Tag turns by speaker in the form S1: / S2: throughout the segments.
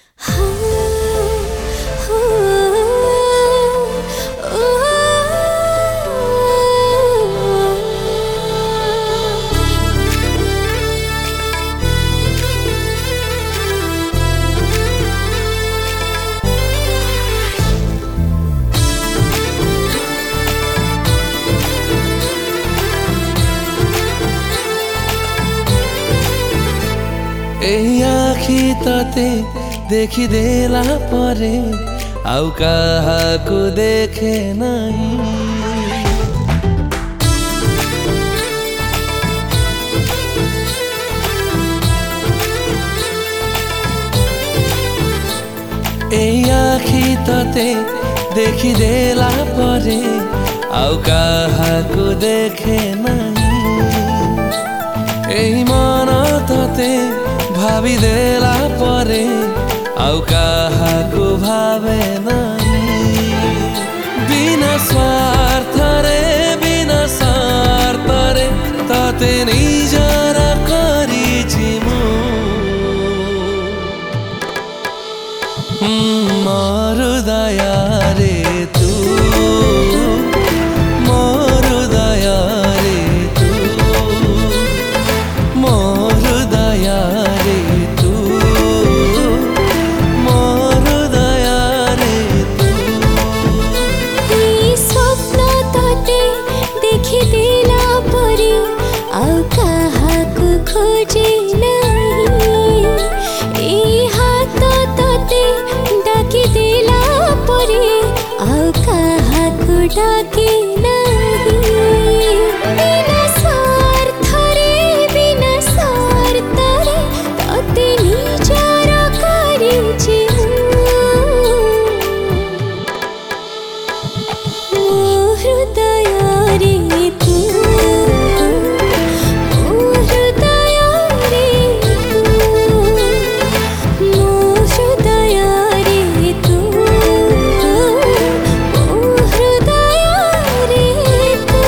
S1: आखि तते देखी देला परे आउ काहाको देखे नहीं। आखि तते देखी देला परे आउ काहाको देखे नहीं। मन तते भावी देला परे आउ काहाको भावे नहीं। बिना स्वार्थ रे तते निजर करिछि मो हृदय रे तू मो हृदय रे तू मो हृदय रे तू मो हृदय रे तू।
S2: स्वप्न तते देखी देला परे आउ काहाको खोजे नहीं। हाथ तते डाकी देला परे आउ काहाको डाके नहीं। बिना स्वार्थ रे तते निजर करिछि मो हृदय रे तू मो हृदय रे तू मो हृदय रे तू मो हृदय रे तू।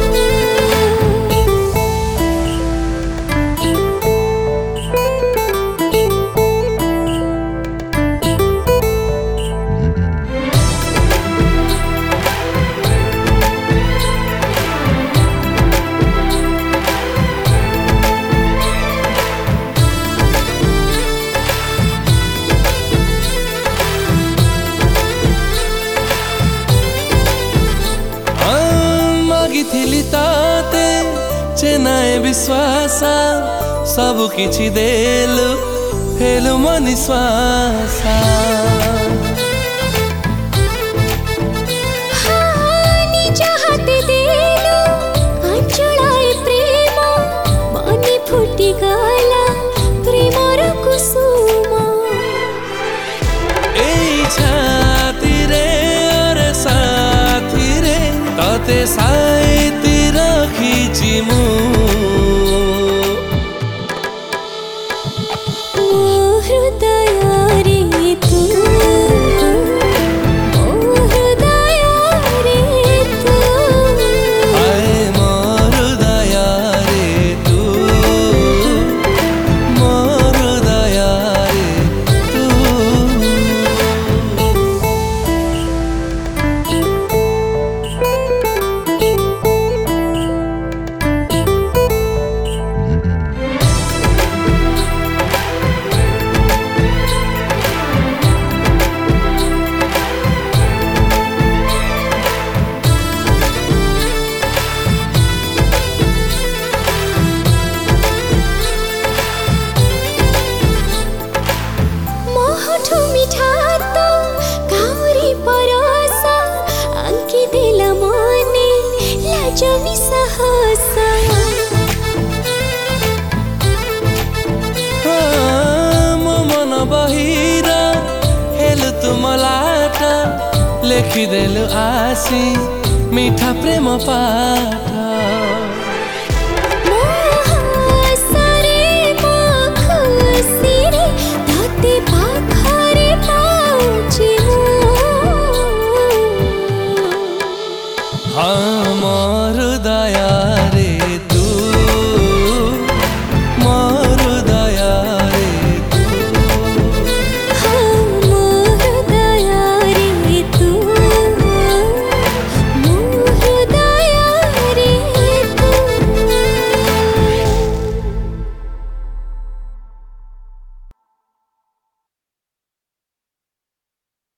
S1: मागिथिली ताते चेनाए विश्वास सब किछि देलु हेलु मनि श्वास।
S2: निज हाते देलु आंचलाए प्रेम मने फुटी गला प्रेमर कुसुम।
S1: छाती रे अरे साथी रे तते साइती रखिछि मु
S2: मो हृदय रे तू मो हृदय रे तू
S1: आए मो हृदय रे तू मो हृदय रे तू।
S2: मोहठु मिठा तो काउरी परस आंकी देला मने लाजमी साहस।
S1: मो मन बहिरा हेलु तुमलाट लेखिदेलु आसी मीठा प्रेम पाठ।